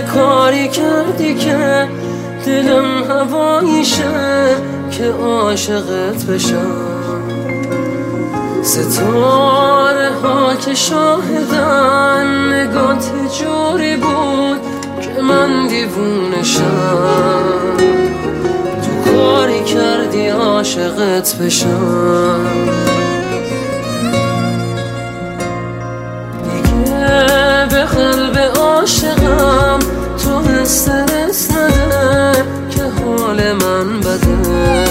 کاری کردی که دلم هواییشه که عاشقت بشم. ستاره ها که شاهدن نگات جوری بود که من دیوونشم. تو کاری کردی عاشقت بشم. دیگه به قلب عاشقم تو استرس نده که حال من بده.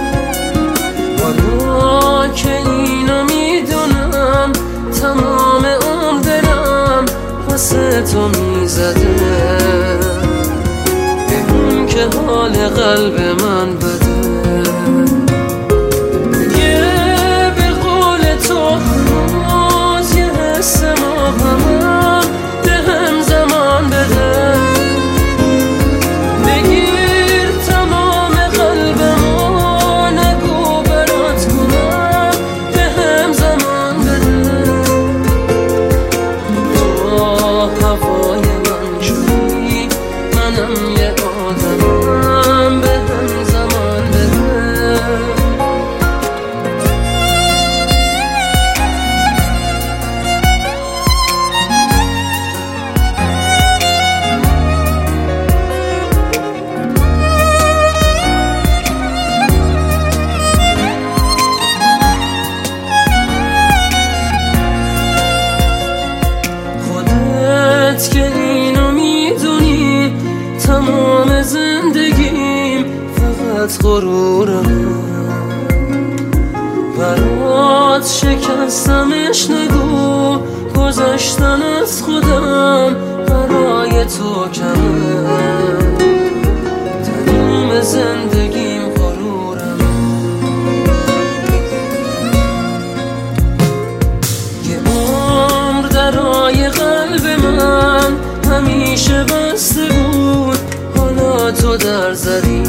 حالا که اینو میدونم تمام اون دلم واسه تو میزده. بگم که حال قلب من بده. دیگه به قول تو هنوز یه حس مبهمم بهم زمان بده. بگیر تمام قلبمو نگو برات کنم بهم زمان بده. تو هوای من شدی منم یه آدمم بهم زمان بده. که اینو میدونی تمام زندگیم فقط غرورمه. برات شکستمش نگو گذشتن از خودم برای تو کمه. تمام زندگیم غرورمه. یه عمر درای قلب من همیشه بسته بود حالا تو در زدی.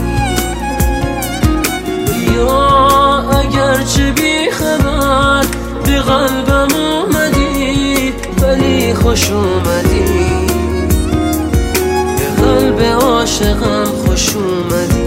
بیا اگرچه بی خبر به قلبم اومدی ولی خوش اومدی. به قلب عاشقم خوش اومدی.